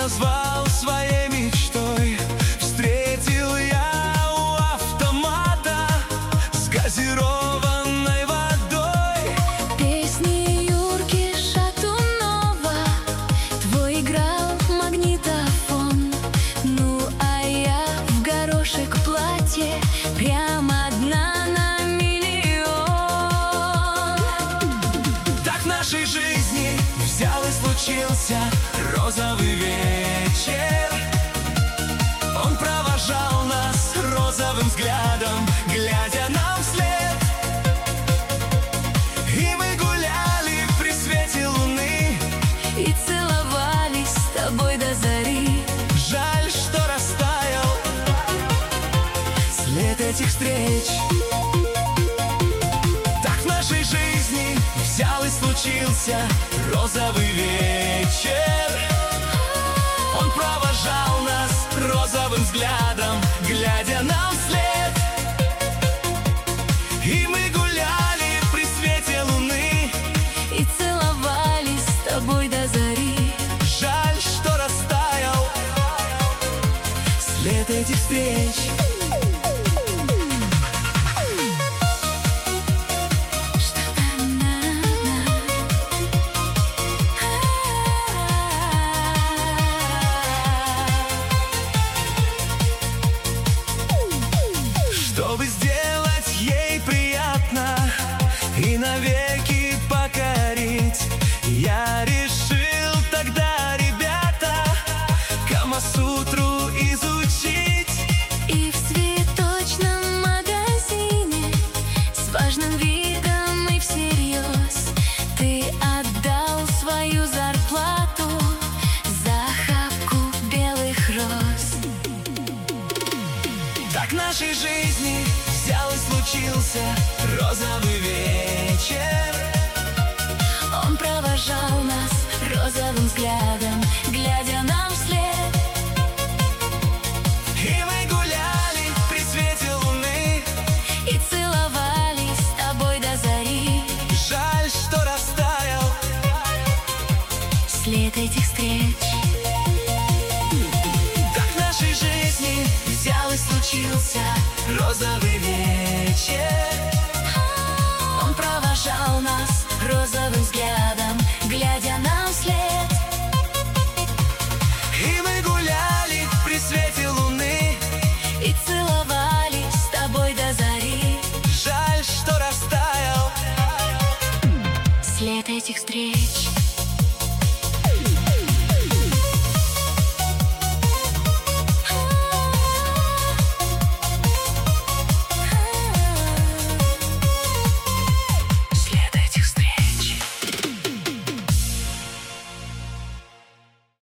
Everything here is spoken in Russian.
назвал своей мечтой. Встретил я у автомата с газированной водой. Песни Юрки Шатунова твой играл магнитофон. Ну а я в горошек платье, прямо одна на миллион. Так в нашей жизни взял и случился розовый вечер. Он провожал нас розовым взглядом, глядя нам вслед. И мы гуляли при свете луны И целовались с тобой до зари. Жаль, что растаял след этих встреч. Так в нашей жизни взял и случился розовый вечер. Он провожал нас розовым взглядом, глядя нам вслед. И мы гуляли при свете луны И целовались с тобой до зари. Жаль, что растаял след этих встреч. Чтобы сделать ей приятно и навеки покорить, я решил тогда, ребята, Камасутру изучить. И в цветочном магазине с важным видом и всерьез ты отдал свою зарплату за охапку белых роз. Так в нашей жизни взял и случился розовый вечер. Он провожал нас розовым взглядом, глядя нам вслед. И мы гуляли при свете луны И целовались с тобой до зари. Жаль, что растаял След этих встреч. Так в нашей жизни взял и случился розовый вечер. Он провожал